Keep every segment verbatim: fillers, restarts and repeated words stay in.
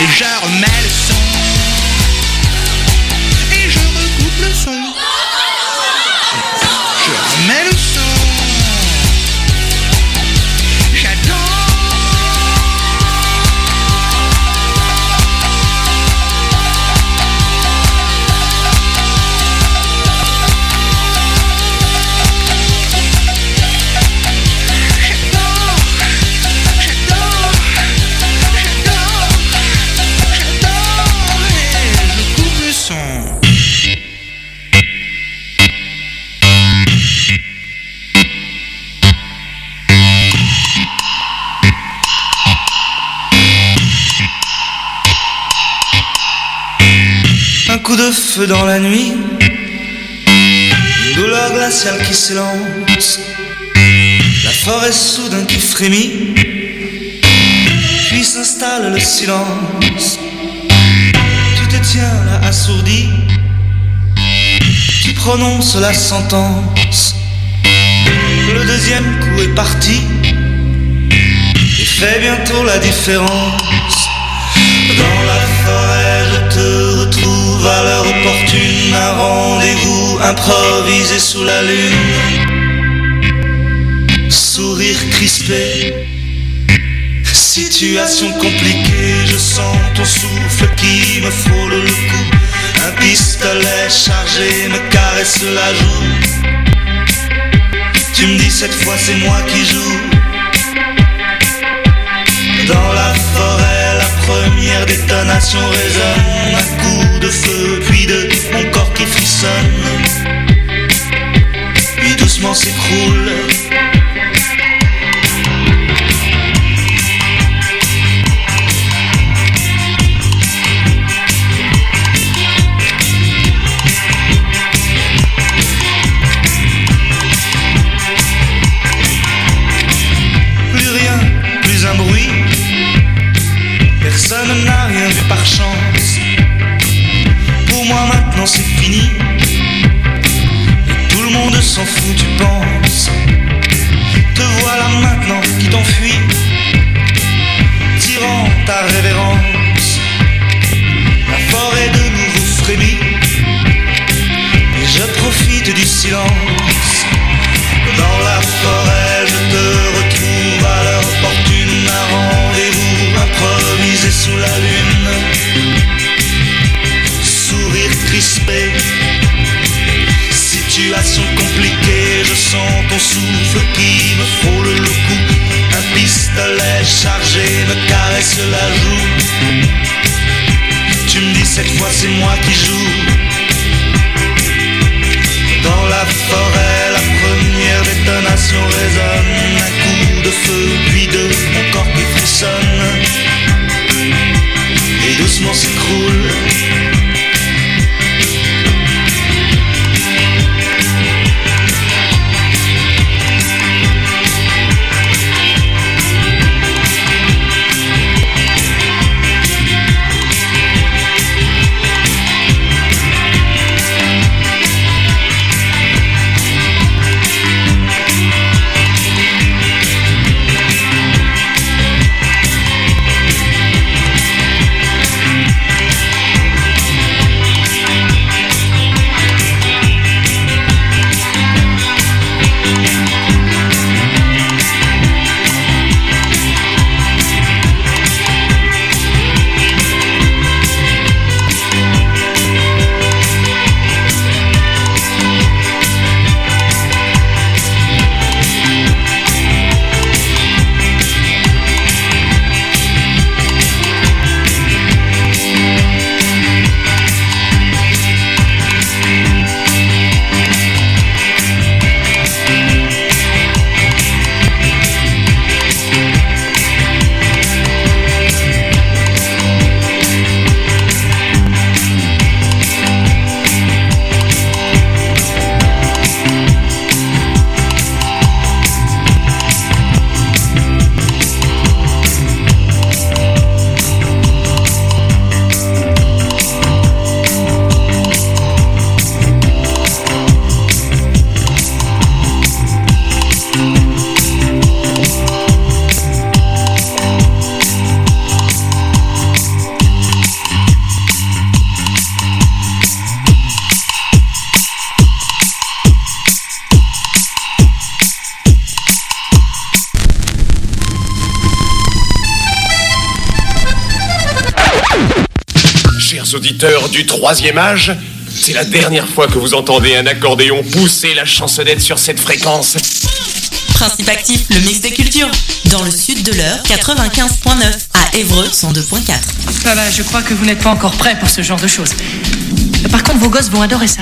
je remets le son et je recoupe le son. Je remets le son. Un coup de feu dans la nuit, une douleur glaciale qui s'élance, la forêt soudain qui frémit, puis s'installe le silence. Tu te tiens là assourdi, tu prononces la sentence. Le deuxième coup est parti et fait bientôt la différence. Dans la forêt je te retrouve à l'heure opportune, un rendez-vous improvisé sous la lune. Sourire crispé, situation compliquée, je sens ton souffle qui me frôle le cou. Un pistolet chargé me caresse la joue. Tu me dis cette fois c'est moi qui joue. Dans la forêt, la première détonation résonne. Un coup de feu, puis de mon corps qui frissonne, puis doucement s'écroule. Plus rien, plus un bruit. Personne n'a rien vu par chance. Pour moi maintenant c'est fini, et tout le monde s'en fout tu penses. Te voilà maintenant qui t'enfuis, tirant ta révérence. La forêt de nouveau frémit, et je profite du silence. Dans la forêt je te retrouve à l'heure opportune, un rendez-vous improvisé sous la lune. Sourire crispé, situation compliquée, je sens ton souffle qui me frôle le cou. Un pistolet chargé me caresse la joue. Tu me dis cette fois c'est moi qui joue. Dans la forêt, la première détonation résonne. Un coup de feu, puis deux, mon corps qui frissonne, et doucement s'écroule. chers auditeurs du troisième âge, c'est la dernière fois que vous entendez un accordéon pousser la chansonnette sur cette fréquence. Principe actif, le mix des cultures. Dans le sud de l'Eure, quatre-vingt-quinze virgule neuf. À Évreux, cent deux virgule quatre. Ah bah, je crois que vous n'êtes pas encore prêts pour ce genre de choses. Par contre, vos gosses vont adorer ça.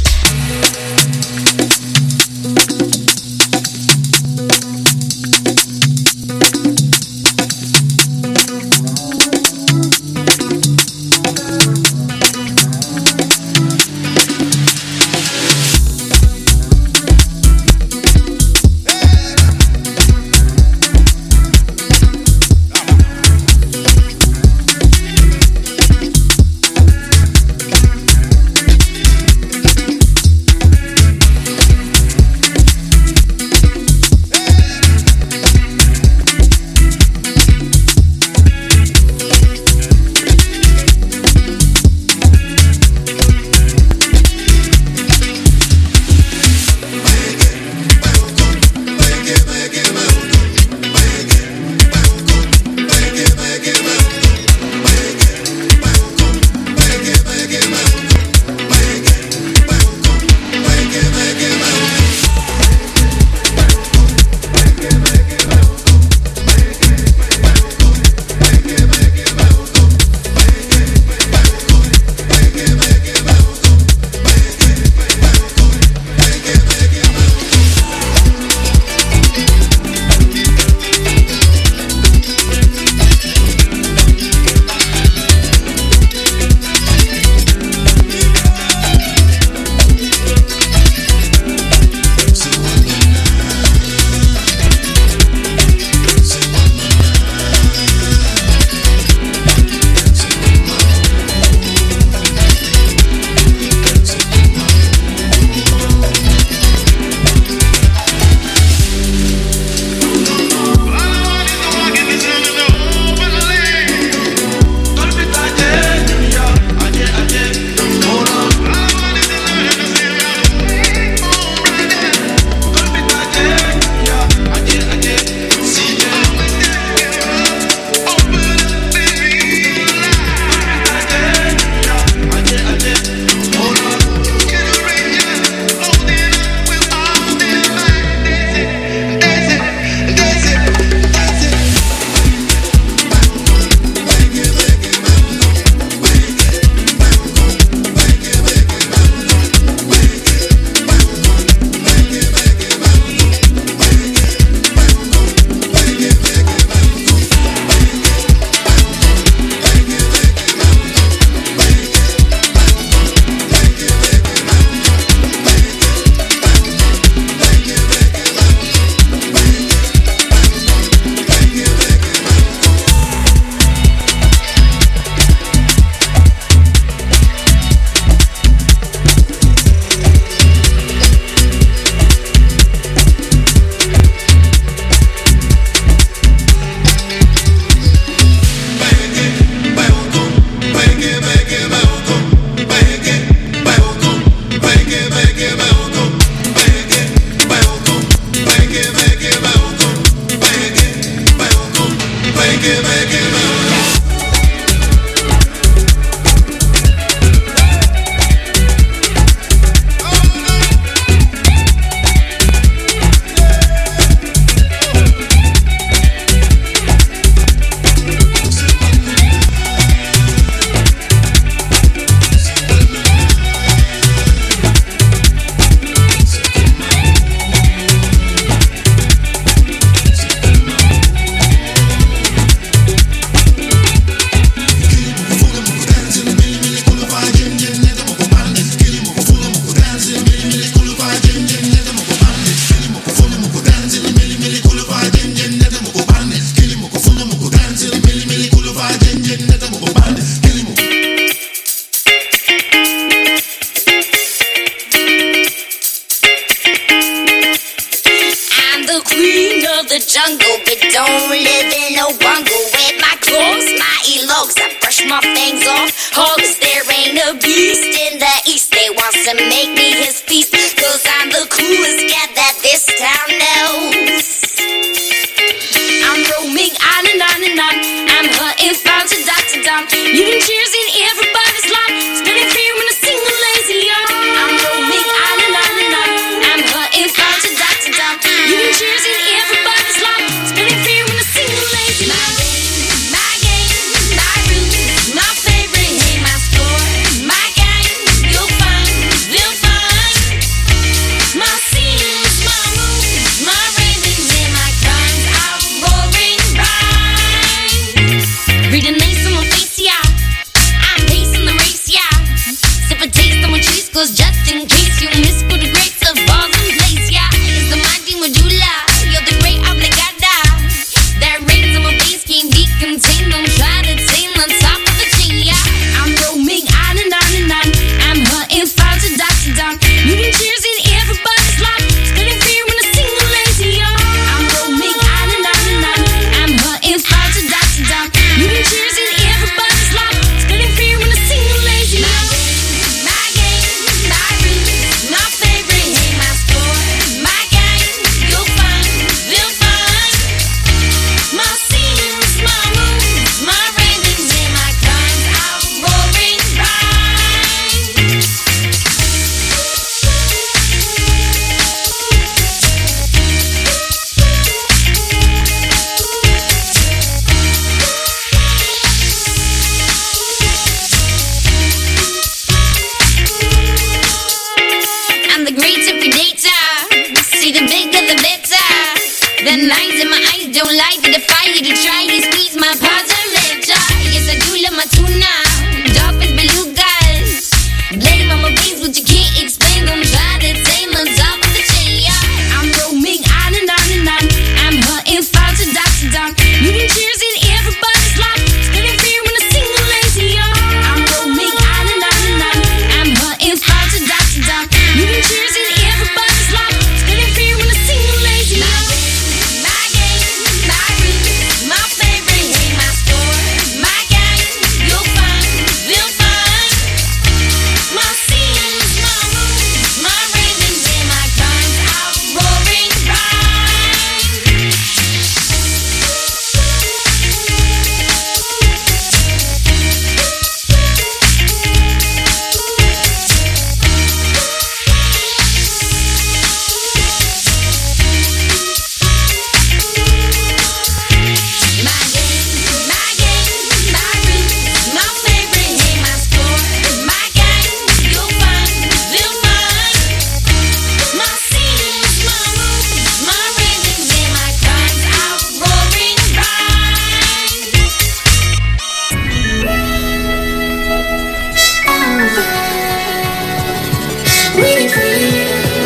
jungle, but don't live in no bungle. With my claws, my elogs, I brush my fangs off. Hogs, there ain't a beast in the east. They wants to make me his feast, cause I'm the coolest cat that this town knows. I'm roaming on and on and on. I'm hunting, found to dot to dot. Leaving cheers in everybody's life. I defy you to try to squeeze my positive joy. Yes, I do love my tuna, dolphins, belugas. Blame on my beans, but you can't explain them. Try to tame them, top of the chain. Yeah. I'm roaming on and on and on. I'm hunting far to dot to dot. Moving cheers in everybody's life. Standing fear when I sing the lazy young. I'm roaming on and on and on. I'm hunting far to dot to dot. Moving cheers in everybody's life. Standing fear when I sing the lazy young. My game, my roots, my favorite, hey, my store, my gang. You'll find, we'll find. My scenes, my moves, my ravens, and my guns out roaring rhyme. My game, my game, my roots, my favorite, hey, my store, my gang. You'll find, we'll find. My scenes, my moves, my ravens, and my guns out roaring rhyme. Waiting for you.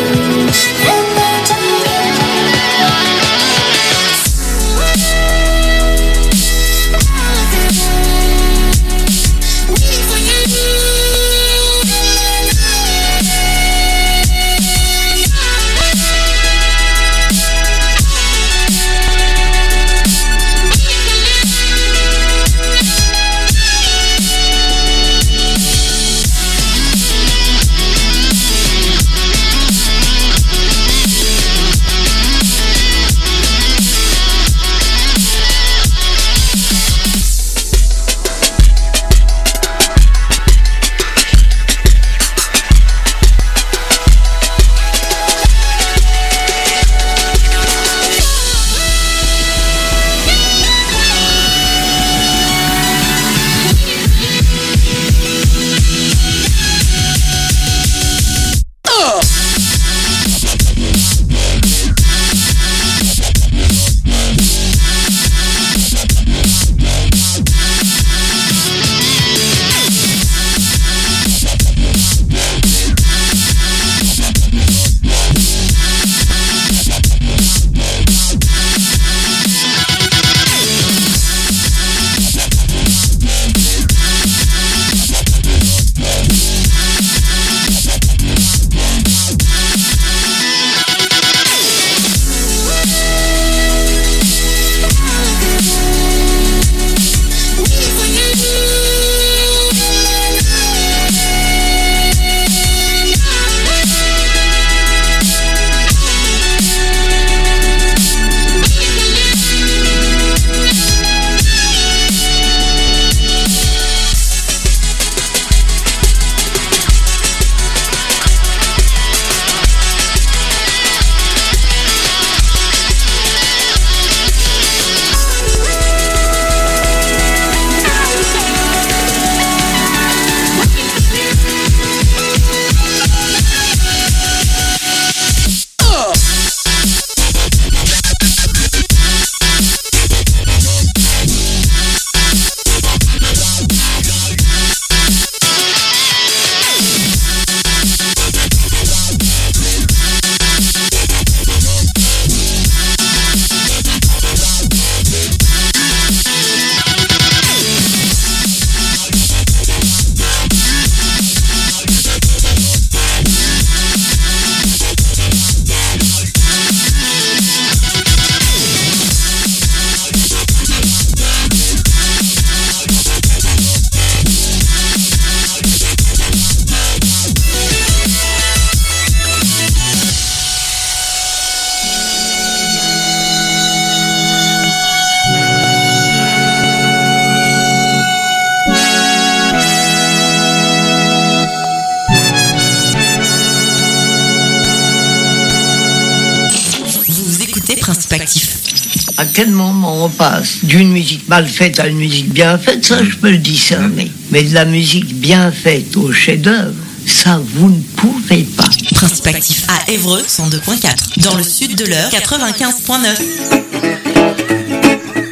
Principe Actif. À quel moment on passe d'une musique mal faite à une musique bien faite, ça je peux le discerner. Mais de la musique bien faite au chef-d'œuvre, ça vous ne pouvez pas. Principe Actif à Évreux cent deux point quatre. Dans le sud de l'Eure quatre-vingt-quinze point neuf.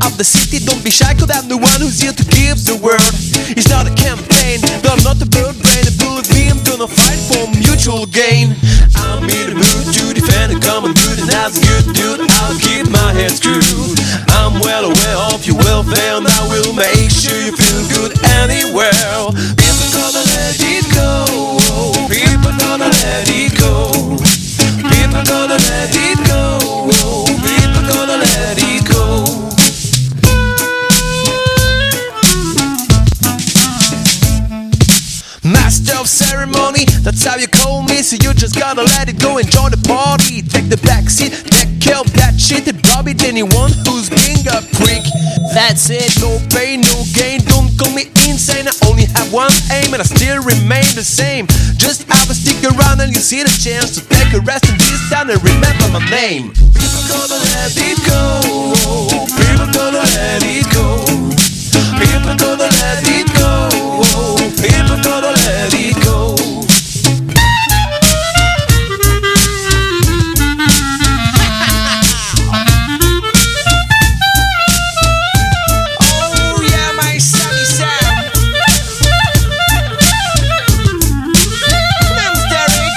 of the city. Don't be shy, cause I'm the one who's here to give the word. It's not a campaign, but I'm not a bird brain. And believe me, I'm gonna fight for mutual gain. I'm in the mood to defend a common good, and as a good dude, I'll keep my head screwed. I'm well aware of your welfare, and I will make sure you feel good anywhere. People gonna let it go. People gonna let it go. People gonna let it go. People gonna let it go. Master of ceremony, that's how you call me. So you just gotta let it go, enjoy the party. Take the backseat, take care of that shit, and drop it anyone who's being a prick. That's it, no pain, no gain. Don't call me insane, I only have one aim, and I still remain the same. Just have a stick around and you see the chance to take a rest in this town and remember my name. People gonna let it go. People gonna let it go. People gonna let it go. People gonna let it go. Oh yeah, my sunny Sam. Name's Derek.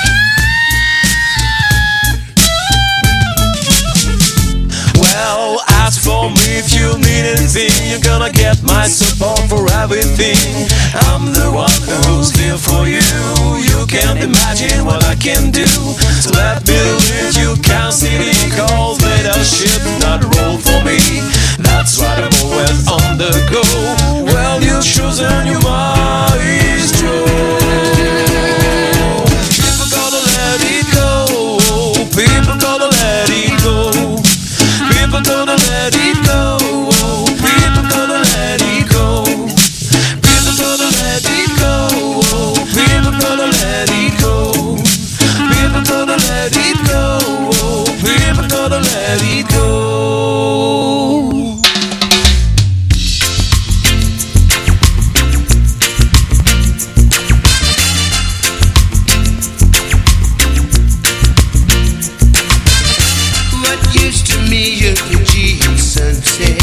Well, ask for me if you need anything. You're gonna get my support for everything. I'm the one who's here for you. You can't imagine what I can do. So let me lead you, can't see the calls. Leadership not roll for me. That's why I'm always on the go. Well, you've chosen your maestro. People gonna let it go. People gonna let it go. People gonna let it go. People gonna let it go. People gonna let it go. People gonna let it go. People gonna let it go. People gonna let it go. What used to me your Fuji and sunset.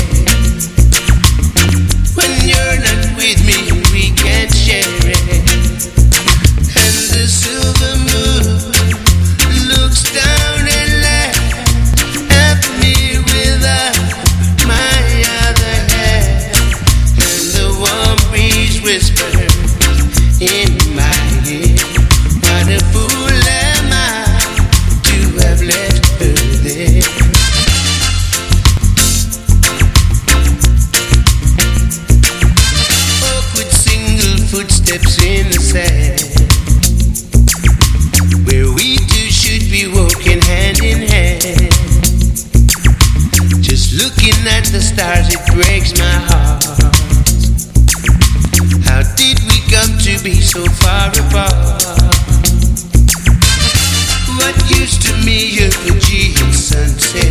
When you're not with me, we can't share it. And the silver moon looks down and laughs at me without my other hand. And the warm breeze whispers in my ear. What a fool am I to have left her there. Awkward single footsteps in the sand, where we two should be walking hand in hand. Just looking at the stars, it breaks my heart. How did we come to be so far apart? What used to me your Fuji and sunset.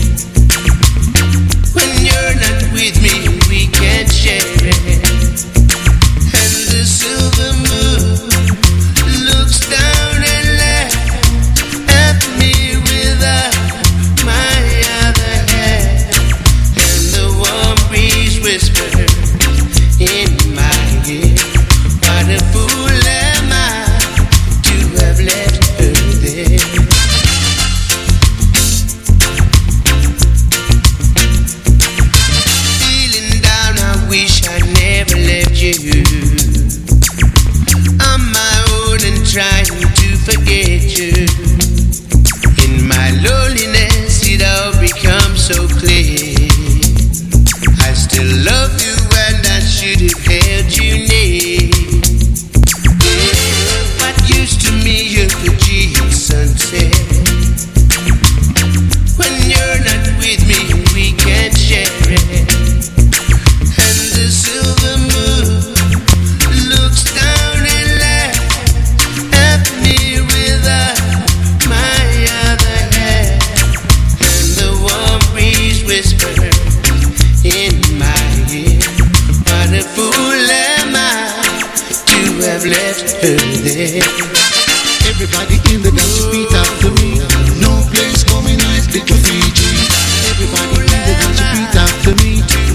When you're not with me, we can't share it. And the silver moon looks down and laughs at me without my other hand. And the warm breeze whispers in my ear. What a fool am I to have left her there. Feeling down, I wish I never left you. On my own and trying to forget you. In my loneliness, it all becomes so clear. I still love you and I should have held you near. What used to me your Fuji sunset. When you're not with me, we can't share it. And the silver moon looks down and laughs at me without my other hand. And the warm breeze whispers in my ear. What a fool am I to have left her there. Everybody in the dance, repeat after me. No place coming nice, little Fiji. Everybody in the dance, repeat after me.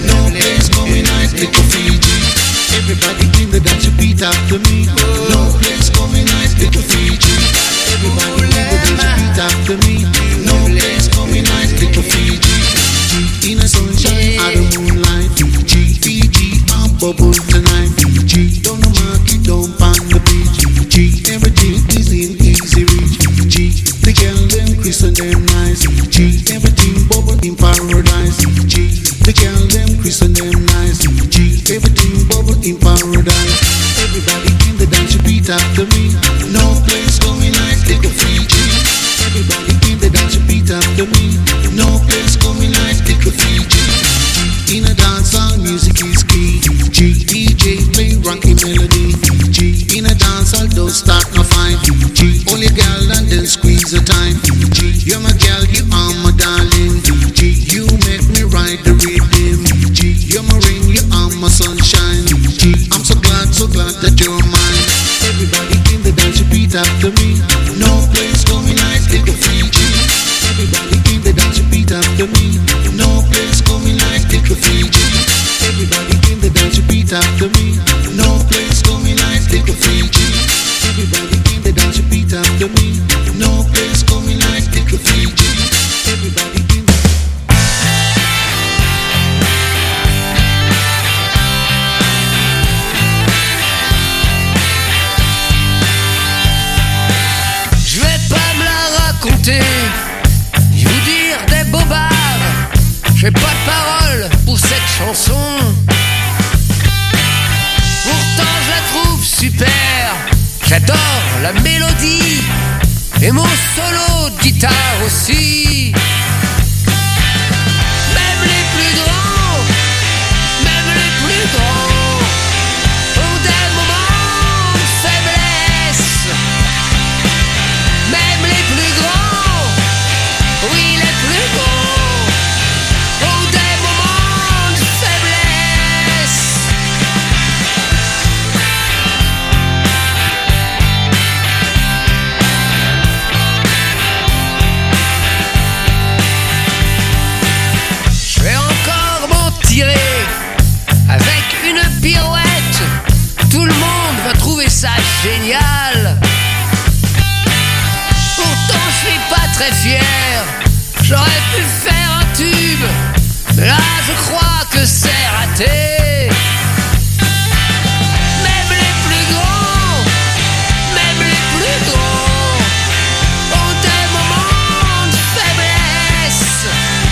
repeat after me. No place coming nice, little Fiji. Everybody in the dance, repeat after me. No place coming nice, little Fiji. In the sunshine, out of moonlight, Fiji, Fiji, I'm bubble tonight, Fiji. Don't know market, don't find the beach, Fiji. Everything is in easy reach, Fiji. The girl them Chris and them nice, Fiji. Everything bubble in paradise, Fiji. The girl them Chris and them nice, Fiji. Everything bubble in paradise. Everybody in the dance, repeat after me. No place coming nice, little Fiji. Everybody in the dance, repeat after me. No place coming nice, little Fiji. In a dance, all music is key. G D J play rocky melody. G in a dance, all don't start no fight. G only girl and then squeeze the time. G you're my girl, you are my darling. G you make me ride the rhythm. G you're my rain, you are my sunshine. G I'm so glad, so glad that you're mine. Everybody in the dance, repeat after me. No place coming nice, little Fiji. Everybody in the dance, repeat after me. No place coming nice, little Fiji. Everybody in the dance, repeat after me. No place coming nice, little Fiji. Everybody in the dance, repeat after me. No place coming nice, little Fiji. Everybody in the Je vais pas me la raconter, ni vous dire des bobards. J'ai pas de parole pour cette chanson. Pourtant je la trouve super. J'adore la mélodie et mon solo de guitare aussi. Même les plus grands, même les plus grands ont des moments de faiblesse. Même les plus grands, oui les plus grands ont des moments de faiblesse. Je vais encore m'en tirer avec une pirouette. Tout le monde va trouver ça génial. Pourtant je suis pas très fier. J'aurais pu faire un tube, mais là je crois que c'est raté. Même les plus grands, même les plus grands ont des moments de faiblesse.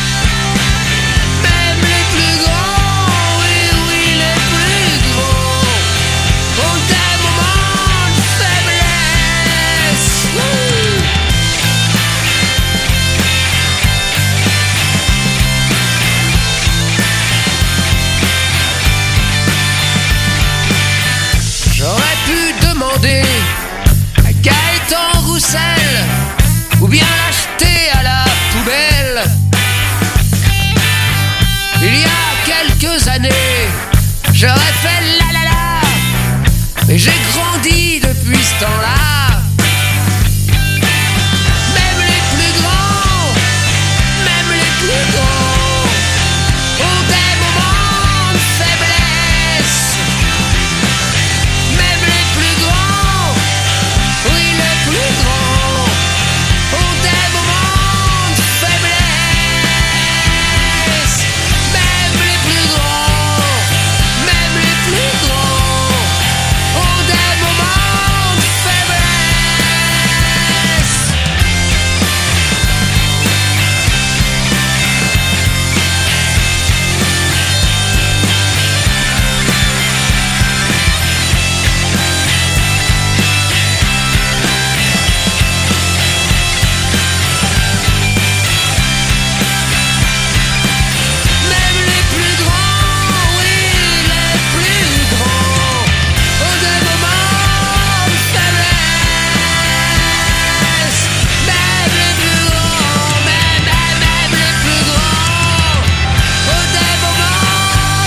Même les plus grands, oui oui les plus grands ont des moments de faiblesse. Wouh. J'aurais pu demander à Gaëtan Roussel ou bien l'acheter à la poubelle. Il y a quelques années, j'aurais fait la la la, mais j'ai grandi depuis ce temps-là. Même les plus grands, même les plus grands ont des moments de faiblesse. Même les plus grands, oui les plus grands ont des moments de faiblesse. Même les plus grands, même les plus grands ont des moments de faiblesse. Même les plus grands, oui les plus grands ont des moments de faiblesse. Même les plus grands, même, même, même les plus grands ont des moments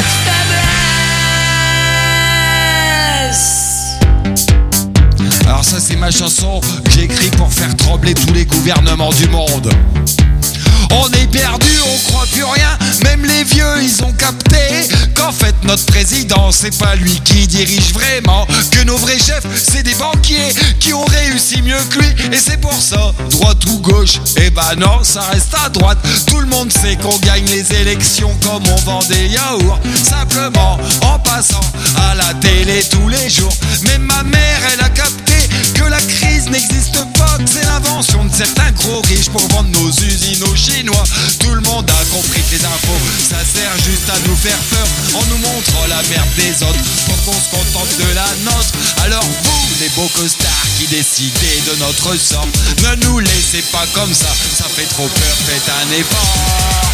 de faiblesse. Alors ça c'est ma chanson que j'ai écrite pour faire trembler tous les gouvernements du monde. On est perdu, on croit plus rien, même les vieux ils ont capté qu'en fait notre président, c'est pas lui qui dirige vraiment. Que nos vrais chefs, c'est des banquiers qui ont réussi mieux que lui. Et c'est pour ça, droite ou gauche, eh ben non, ça reste à droite. Tout le monde sait qu'on gagne les élections comme on vend des yaourts, simplement en passant à la télé tous les jours. Mais ma mère, elle a capté que la crise n'existe pas, que c'est l'invention de certains gros riches pour vendre nos usines aux Chinois. Tout le monde a compris que les infos, ça sert juste à nous faire peur en nous montrant la merde des autres pour qu'on se contente de la nôtre. Alors vous, les beaux costards qui décidez de notre sort, ne nous laissez pas comme ça, ça fait trop peur, faites un effort.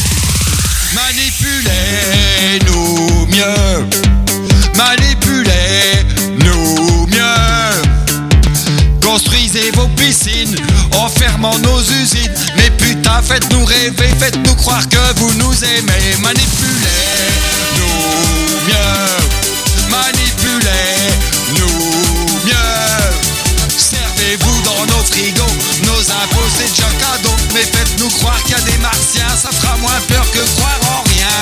Manipulez-nous mieux, manipulez-nous mieux. Construisez vos piscines en fermant nos usines. Mais putain, faites-nous rêver, faites-nous croire que vous nous aimez. Manipulez-nous mieux, manipulez-nous mieux. Servez-vous dans nos frigos, nos impôts c'est déjà cadeau. Mais faites-nous croire qu'il y a des martiens, ça fera moins peur que croire en rien.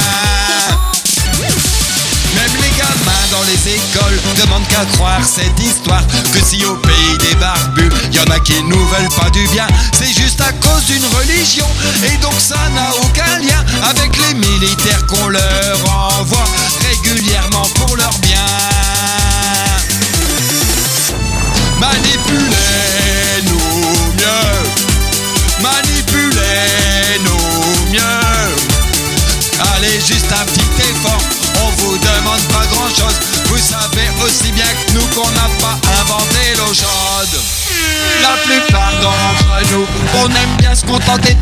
Même les gamins dans les écoles demandent qu'à croire cette histoire, que si au pays des barbus, y en a qui nous veulent pas du bien, c'est juste à cause d'une religion. Et donc ça n'a aucun lien avec les militaires qu'on leur envoie régulièrement pour leur bien. Manipulez-nous mieux, manipulez-nous mieux. Allez, juste un petit effort, on vous demande pas grand chose. Vous savez aussi bien que nous qu'on n'a pas inventé l'eau chaude. La plupart d'entre nous, on aime bien se contenter de